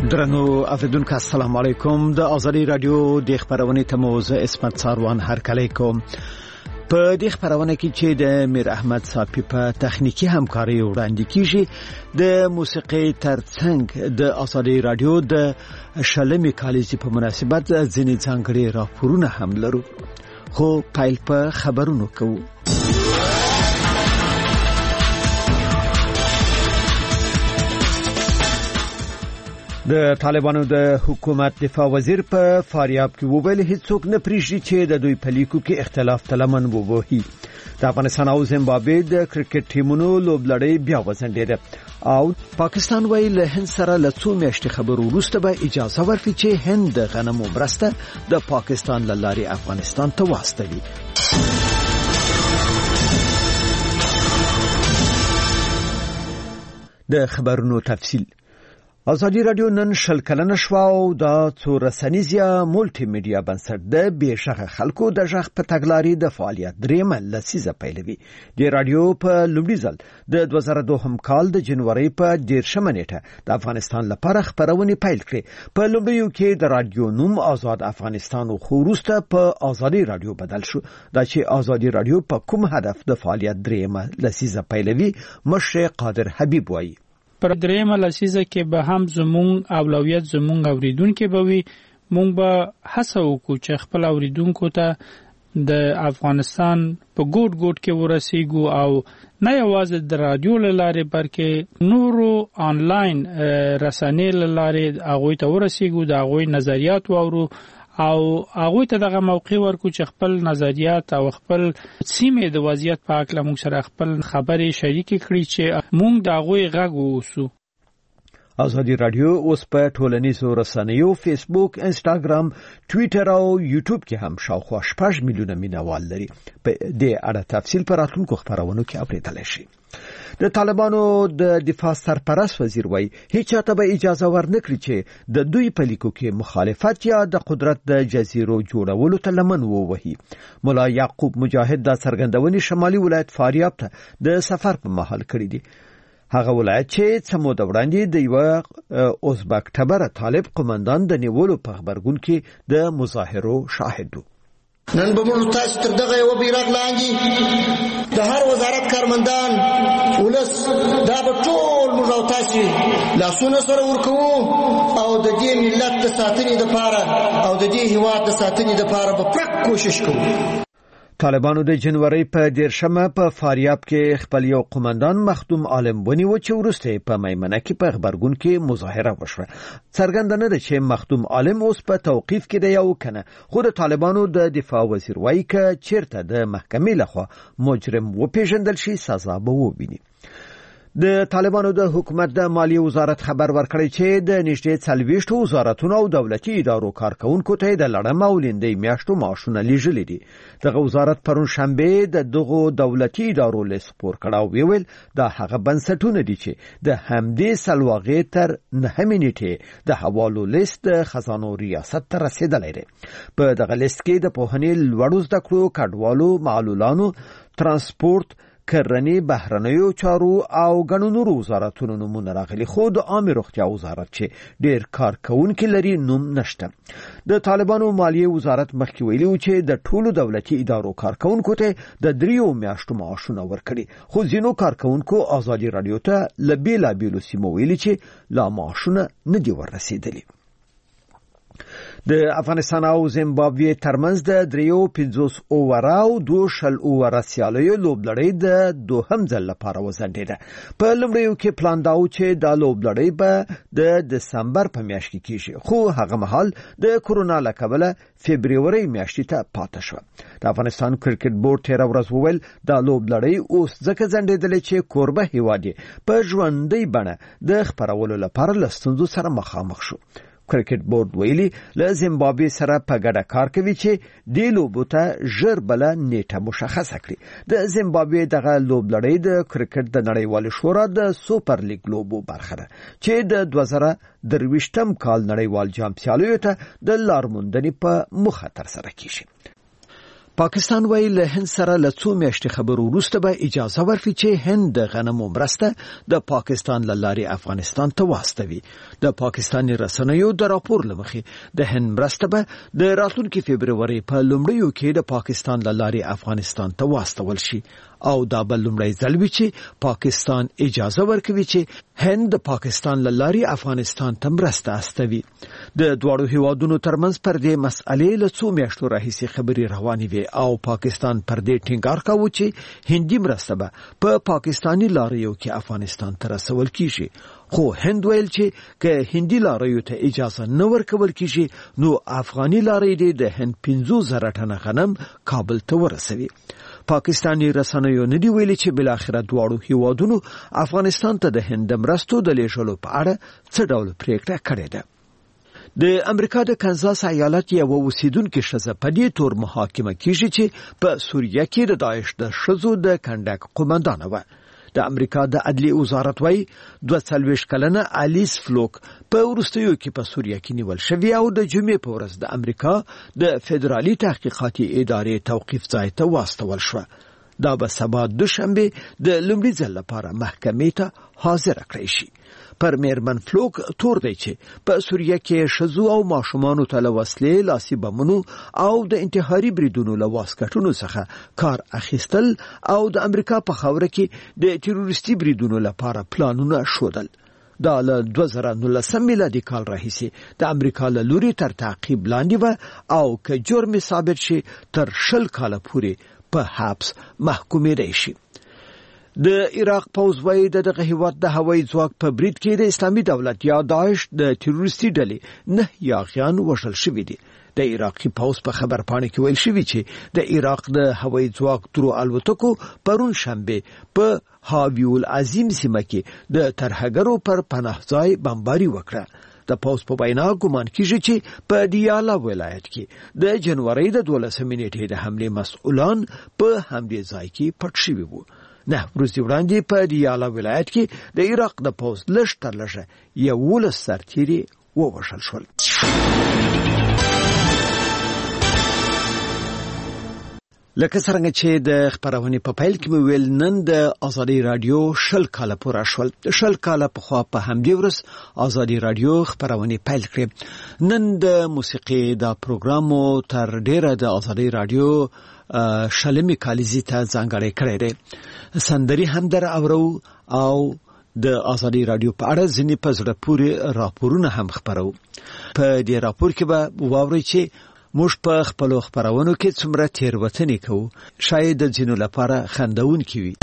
درنو اوریدونکو السلام علیکم. د آزادی رادیو د خبرونه تموز اسمت ساروان هر کله کوم په دې خبرونه کې چې د میر احمد صافی په تخنیکی همکاري وړاندې کیږي د موسیقي ترڅنګ د آزادی رادیو د شلمې کالیزې په مناسبت ځینې ځانګړي راپورونه هم لرو. خو پایل په خبرونو کوو. د طالبانو د حکومت دفاع وزیر په فاریاب کې وویل هیڅوک نه پریږدي چې د دوی په لیکو کې اختلاف تلمن ووهي. د افغانستان او زیمبابوې د کرکټ ټیمونو لوبلړۍ بیا وځنډېده او پاکستان ویل له هند سره له څو میاشتې خبرو وروسته به اجازه ورکړي چې هند د غنمو مرسته د پاکستان له لارې افغانستان ته واستوي. د خبرونو تفصیل. آزادی رادیو نن شل کلنه شوه او دا څو رسنیز یا مولټي میډیا بنسټ د بېشغه خلکو د ژغ په تګلارې د فعالیت درېمه لسیزه پیلوي. د رادیو په لومړي ځل د 2002 کال د جنوري په 13 نیټه د افغانستان لپاره خبرونه پیل کړې. په لومړیو کې د رادیو نوم آزاد افغانستان او خوروسته په آزادی رادیو بدل شو. دا چې آزادی رادیو په کوم هدف د فعالیت درېمه لسیزه پیلوي مشر قادر حبیب وایي. پر درېمه لسیزه کې به هم زمونږ اولویت زمونږ اوریدونکو به وي. مونږ به هڅه وکړو چې خپل اوریدونکو ته د افغانستان په ګوټ ګوټ کې ورسیږو او نه یوازې د رادیو لاره بلکې نورو آنلاین رسنۍ لاره هغه ته ورسیږو، د هغه نظریات واورو او هغه ته دغه موقع ورکو چې خپل نظریات او خپل سیمه د وضعیت په اړه موږ سره خپل خبرې شریک کړي چې موږ د هغه غږ ووسو. آزادی رادیو اوس په ټولنیزو رسنیو فیسبوک، انستاګرام، ټوئیټر او یوټیوب کې هم شاوخوا 6 میلیونه مینوال لري. په دې اړه تفصیل پر راتلونکو خبرونو کې اورېدل شي. د طالبانو د دفاع سرپرست وزیر وایي هیڅ چاته به اجازه ورنکړي چې د دوی په لیکو کې مخالفت یا د قدرت د جزیرو جوړولو ته لمن ووهي. مولا یعقوب مجاهد د څرګندونې شمالي ولایت فاریاب ته د سفر په مهال کړی دی. هغه ولایت چې څه موده وړاندې د یو ازبک ټبر طالب قومندان د نیولو په خبرګون کې د مظاهرو شاهد و. نن به موږ تاسو تر دغه یو بیرغ لاندې د هر وزارت کارمندان ولس دا به ټول موږ او تاسو لاسونه سره ورکوو او د دې ملت د ساتنې لپاره او د دې هیواد د ساتنې لپاره به پوره کوشش کوو. طالبانو د جنوري په 13 په فاریاب کې خپل یو قومندان مخدوم عالم ونیو چې ورسته په میمنه کې په خبرګون کې مظاهره وشوه. څرګنده نه ده چې مخدوم عالم اوس په توقیف کې دی او کنه. خو د طالبانو د دفاع وزیر وایي چې چیرته د محکمې لخوا مجرم وپیژندل شي سزا به وویني. د طالبانو د حکومت د مالیې وزارت خبر ورکړی چې د نږدې 40 وزارتونو او دولتي ادارو کارکونکو ته د لړم او لیندۍ میاشتو معاشونه لیږلي دي. دغه وزارت پرون شنبه د دغو دولتي ادارو لیست خپور کړ او ویل دا هغه بنسټونه دي چې د همدې سلواغې تر 9 نیټې د حوالو لیست د خزانو ریاست ته رسیدلی دی. په دغه لیست کې د پوهنې لوړو زده کړو کډوالو معلولانو ترانسپورت کرنی بهرنیو چارو او غنو نورو وزارتونو نمونه راغلي. خو د عامه روغتیا وزارت چې ډیر کارکونکو لري نوم نشته. د طالبانو مالیې وزارت مخکې ویلي چې د ټولو دولتي ادارو کارکونکو ته د 3 میاشتو معاشونه ورکړي. خو ځینو کارکونکو آزادی رادیو ته لبیلا بیلو سیمو ویلي چې لا معاشونه نه دی ورسېدلي. د افغانستان او زیمبابوې ترمنځ د 53 اووره او 2 اووره سیالیو لوبلړۍ د دوهم ځل لپاره وځنډېده. په لومړیو کې پلان دا و چې دا لوبلړۍ به د دسمبر په میاشت کې کیږي، خو هغه مهال د کورونا له کبله فبرवरी میاشتې ته پاتې شو. د افغانستان کرکټ بورډ تیر ورځ وویل دا لوبلړۍ اوس ځکه ځنډېدلې چې کوربه هیواد په ژوندۍ بڼه د خبرولو لپاره له ستونزو سره مخامخ شو. کرکټ بورډ ویلي له زیمبابوې سره په ګډه کار کوي چې د لوبو ته ژر بل نیټه مشخصه کړي. د زیمبابوې دغه لوبلړۍ د کرکټ د نړیوال شورا د سوپر لیګ لوبو برخه ده چې د 2023 کال نړیوال جام سیالیو ته د لارموندنې په مخه تر سره کیږي. پاکستان وایي له هند سره له څو میاشتې خبرو وروسته به اجازه ورکړي چې هند د غنمو مرسته د پاکستان له لارې افغانستان ته واستوي. د پاکستاني رسنیو د راپور له مخې د هند مرسته به د راتلونکي فبروري په لومړیو کې د پاکستان له لارې افغانستان ته واستول شي او دا بل لومړی ځل وي چې پاکستان اجازه ورکوي چې هند د پاکستان له لارې افغانستان ته مرسته استوي. د دواړو هیوادونو ترمنځ پر دې مسئلې له څو میاشتو راهیسې خبرې روانې وي او پاکستان پر دې ټینګار کاوه چې هندي مرسته به په پاکستاني لاریو کې افغانستان ته رسول کیږي. خو هند ویل چې که هندي لاریو ته اجازه نه ورکول کیږي نو افغاني لارې د هند 15,000 ټنه غنم کابل ته ورسوي. پاکستاني رسنیو ندی ویلي چې بل اخر دواړو هیوادونو افغانستان ته د هند مرستو د لیږلو په اړه څه ډول پریکړه کړې ده. د امریکا د کانزاس ایالت یو اوسیدونکو ښځه په دې تور محاکمه کیږي چې په سوریه کې د داعش د ښځو د کنډک قومندان و. د امریکا د عدلیې وزارت وايي 42 کلنه الیس فلوک په وروستیو کې په سوریه کې نیول شوی او د جمعې په ورځ د امریکا د فدرالي تحقیقاتي ادارې توقیف ځای ته واستول شو. دا به سبا دوشنبه د لومړي ځل لپاره محکمې ته حاضر کړی شي. پر میرمن فلوک تور دی چې په سوریه کې ښځو او ماشومانو ته له وسلې، لاسي بمونو او د انتحاري بریدونو له واسکټونو څخه کار اخیستل او د امریکا په خاوره کې د تروریستي بریدونو لپاره پلانونه شودل. دا له 2019 میلادي کال راهیسې د امریکا له لوري تر تعقیب لاندې و او که جرم ثابت شي تر 20 کاله پورې په حبس محکومېدای شي. د عراق پوځ وايي دغه هیواد د هوایي ځواک په برید کې د اسلامي دولت یا داعش د تروریستي ډلې 9 یاغیان وژل شوي دي. د عراقي پوځ په خبرپاڼه کې ویل شوی چې د عراق د هوایي ځواک درو الوتکو پرون شنبه په هاویو العظیم سیمه کې د ترهګرو پر پناهځای بمباري وکړه. د پوځ په وینا ګومان کیږي چې په دیالا ولایت کې د جنوري د 12 نیټې د حمله مسؤلان په همدې ځای کې پټ شوي وو. نه ورځې وړاندې په دیالا ولایت کې د عراق د پوځ لږ تر لږه 11 سرتیري ووژل شول. لکه څنګه چې د خبرونه په پیل کې ویل نن د ازادي رادیو 20 کاله پوره شول. 20 کاله په خوا په همدې ورځ ازادي رادیو خبرونه پیل کړې. نن د موسیقي دا پروګرامو تر ډیره د ازادي رادیو شلمي کالیزي ته ځانګړی کړی دی. سندري هم در اورو او د ازادي رادیو په اړه ځینې په زړه پورې راپورونه هم خبرو. په دې راپور کې به واورئ چې موږ په خپل خبرونو کې څومره تیروتنې کوو. شاید د ځینو لپاره خندونکې وي.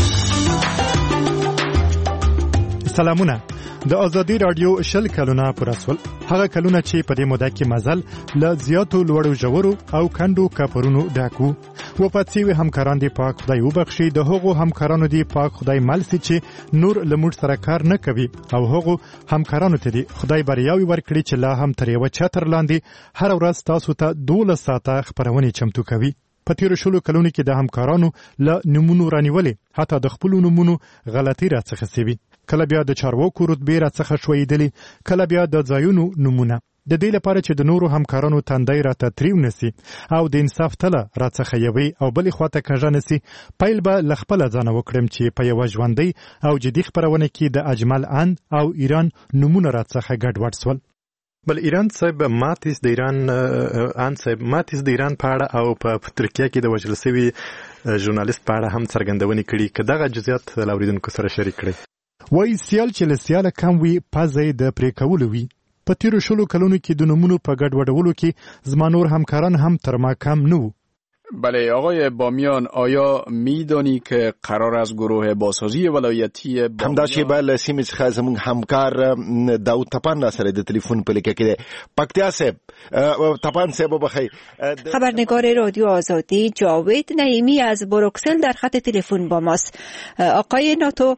سلامونه. د ازادي رادیو 20 کلونه پر اسول هغه کلونه چې په دې موده کې مزل ل زیاتو لوړو ژورو او کندو کاپرونو ډاکو وفات شوي همکاران دی پاک خدای وبخشي. د هغو همکارانو دی پاک خدای ملسي چې نور لموږ سره کار نه کوي او هغو همکارانو ته دی خدای بریاوي ورکړي چې لا هم تر یو چتر لاندې هر ورځ تاسو ته 12 ساعته خبرونه چمتو کوي. په تیر شلو کلونو کې د همکارانو ل نمونو رانیولې حتی د خپل نمونو غلطي راڅخه سوي. کله بیا د چارواکو رتبه راڅخه شویدلې، کله بیا د ځایونو نمونه. د دې لپاره چې د نورو همکارانو تندای راته تریو نسی او د انصاف تله راڅخه یوي او بلې خواته کژه نسی، پیل به لخپل ځان وکړم چې په یو ژوندۍ او جدي خبرونه کې د اجمل ان او ایران نمونه راڅخه ګډوډ سول. بل ایران صاحب ماتیس د ایران په اړه او په ترکیه کې د وژل شوي ژورنالیست په اړه هم څرګندونې کړي. که دغه جزئیات لاوریدونکو سره شریک کړي. وایي سیال چې له سیاله کم وي پزې د پرې کولو وي. په تیرو شلو کلونو کې د نمونو په ګډوډولو کې زما نور همکاران هم تر ما کم نه وو. بله آقای بامیان، آیا میدانی که قرار از گروه بازسازی ولایتی همداشی بله سیمه څخه زموږ همکار داود تپان سره د تلیفون په لیکه کې پکتیا صاحب تپان صاحب بخیر. خبرنگار رادیو آزادی جاوید نعیمی از بروکسل در خط تلفن با ماست. آقای ناتو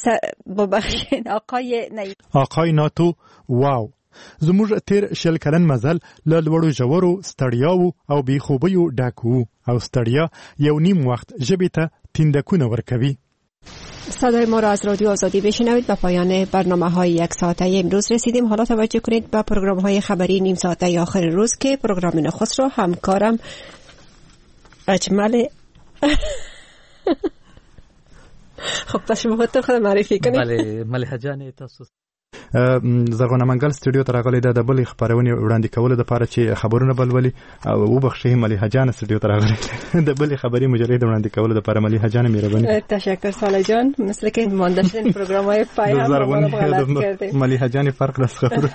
آقای ناتو واو زموږ تیر شل کلن مزل له لوړو ژورو ستړیاو او بې خوبیو ډاکو او ستړیا یو نیم وخت ژبې ته تیندکونه ورکوي. صدای ما را از رادیو آزادی بشنوید. به پایان برنامه‌های یک ساعته امروز رسیدیم. حالا توجه کنید به پروگرام‌های خبری نیم ساعته آخر روز که پروگرام نخست را همکارم اجمل خب تاسو مو ته خدای معرفي کړئ. بله مليحه جان تاسو زرغونه منګل سټوډیو ته راغلي د بلې خبرونه وړاندې کولو لپاره چې خبرونه بلولي او وبخښئ مليحه جان سټوډیو ته راغلي د بلې خبري مجرد وړاندې کولو لپاره مليحه جان مهرباني. تشکر صالح جان، مثل که مانده شدین پروگرام‌های پای هم غلط کردیم. مليحه جان فرق راڅخه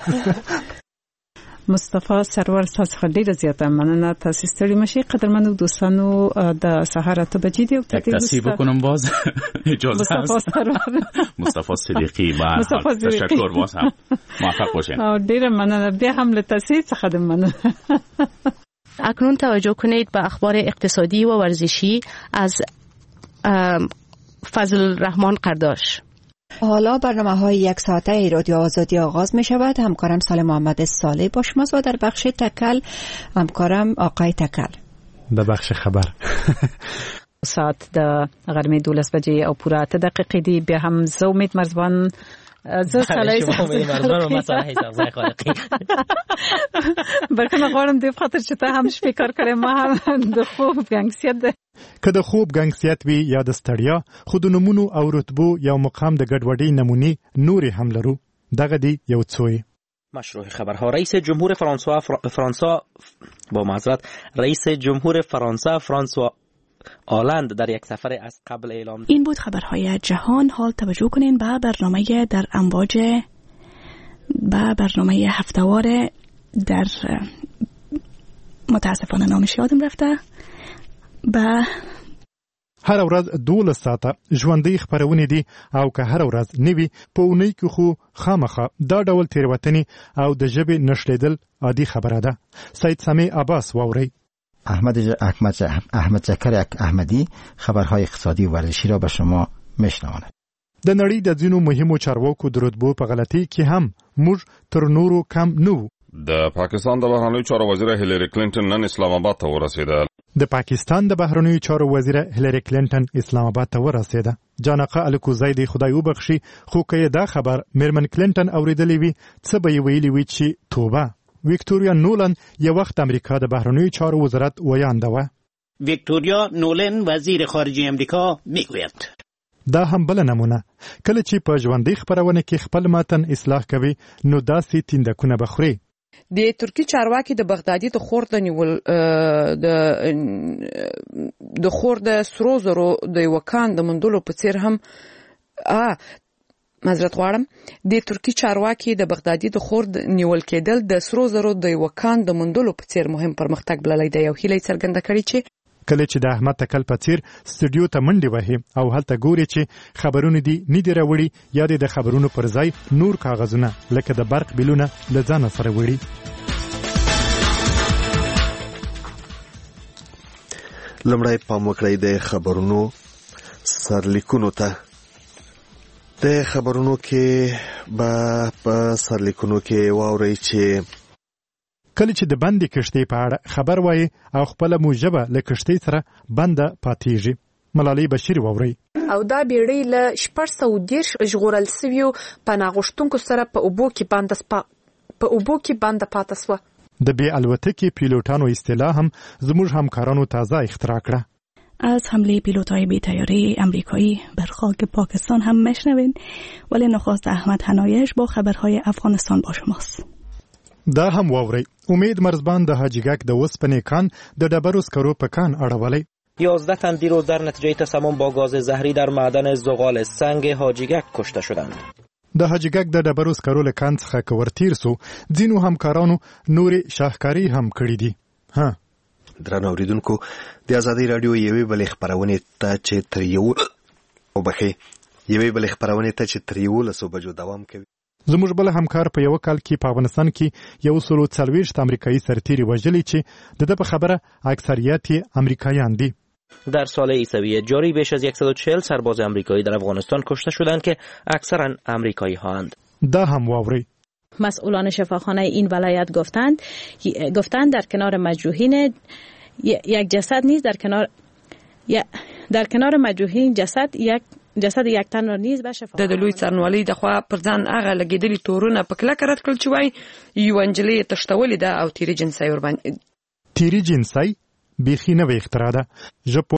مصطفی سرور تاسو ډیره زیاته مننه. تاسو ستړي مشي قدرمنو دوستانو د سهار ته بجې دی او تاسو بکنم باز اجازه مصطفی سرور مصطفی صدیقی و تشکر باز هم موفق باشین. ډیره مننه بیا هم له تاسو څخه د مننه. اکنون توجه کنید به اخبار اقتصادی و ورزشی از فضل الرحمن قرداش. حالا برنامه‌های یک ساعته رادیو آزادی آغاز می شود. همکارم سال محمد صالح با شماست و در بخش تکل همکارم آقای تکل. در بخش خبر ساعت د غرمې 12 بجې او پوره 8 دقیقې دی. بیا هم زه امید مرزبان زه سلای مرزبان ما صالح ځای خالقي بلکې غواړم دې خاطر چې ته هم فکر کړې ما هم د خوب ګنګسیت که د خوب ګنګسیت وي یا د ستړیا خو د نمونو او رتبو یا مقام د ګډوډۍ نمونې نورې هم لرو. دغه دی یو څوی مشروع خبرها. رئیس جمهور فرانسه فرانسوا آلند در یک سفر از قبل اعلام. این بود خبرهای جهان. حال توجه کنین به برنامه در امواج برنامه هفتهوار در متاسفانه نامش یادم رفته. به هر ورځ 12 ساعته ژوندۍ خبرونه دي او که هر ورځ نوي په اونۍ کې خو خامخه دا ډول تیروتنې او د ژبې نشلیدل عادي خبره ده. سید سمیع عباس واوري. احمد زکر احمدی خبرهای اقتصادی و ورزشی را به شما میشنواند. د نړۍ د ځینو مهمو چارواکو د رتبو په غلطۍ کې هم موږ تر نورو کم نو. د پاکستان د بهرنیو چارو وزیر هیلری کلینټن نن اسلام آباد ته ورسېده. د پاکستان د بهرنیو چارو وزیر هیلری کلینټن اسلام آباد ته ورسېده. جانقه الکوزی دی خدای وبخشي خو که دا خبر میرمن کلینټن اوریدلې وي څه به ویلي وي چې توبه. ویکتوریا نولن یو وخت امریکا د بهرنیو چارو وزارت ویانده و. ویکتوریا نولن وزیر خارجه امریکا میگوید دا هم بل نمونه کله چې په ژوندۍ خبرونه کې خپل متن اصلاح کوي نو داسې تیندکونه بخوري. د ترکی چارواکي د بغدادي د خور د نیول د خور د سرو زرو د وکان د مندلو په څیر هم معذرت غواړم د ترکی چارواکي د بغدادي د خور د نیول کېدل د سرو زرو د وکان د مندلو په څیر مهم پرمختګ بللی دی. یو هیله څرګنده کړي چې کله چې د احمد تکل په څیر سټوډیو ته منډي وهي او هلته ګوري چې خبرونه دي نه دی راوړي یا د خبرونو پر ځای نور کاغذونه لکه د برق بیلونه له ځان سره وړي. لمړی پام وکړئ د خبرونو سرلیکونو ته. د خبرونو کې په سرلیکونو کې واورئ چې کله چې د بندې کشتۍ په اړه خبر وایي او خپله موجبه له کشتۍ سره بنده پاتېږي. ملالۍ بشیر واورئ. او دا بیړۍ له 630 ژغورل سویو پناه غوښتونکو سره په اوبو کې بنده پاتې سوه. د بې الوتکې پیلوټانو اصطلاح هم زموږ همکارانو تازه اختراع کړه. از حمله پیلوت‌های بی‌طیاره آمریکایی بر خاک پاکستان هم میشنوین، ولی نخست احمد حنایش با خبرهای افغانستان با شماست. دا هم واورئ. امید مرزبان د حاجیګک د وسپنې کان د ډبرو سکرو په کان اړولی. 11 تن دیروز در نتیجه تسمم با گاز زهری در معدن زغال سنگ حاجیګک کشته شدند. د حاجیګک د ډبرو سکرو له کان څخه که ورتیر سو ځینو همکارانو نورې شاهکاري هم کړې دي. درنو اوریدونکو د آزادۍ راډیو یوې بلې خپرونې ته چې تر 11 بجو دوام کوي. زموږ بل همکار په یو کال کې په افغانستان کې 140 امریکایی سرتیري وژلي چې د په خبره اکثریت امریکایان دي. در سال عیسوی جاری بیش از 140 سرباز امریکایی در افغانستان کشته شدند که اکثرا امریکایی هستند. دا هم واورئ. مسئولان شفاخانه این ولایت گفتند در کنار مجروحین یک جسد نیز در کنار مجروحین جسد یک تن نیز به شفاخانه د لوی څارنوالۍ د خوا پر ځان هغه لګیدلي تورونه په کلکه رد کړل چې وایي یو نجلۍ تښتولې ده او تیری جنسي بیخي نوې اختراع ده.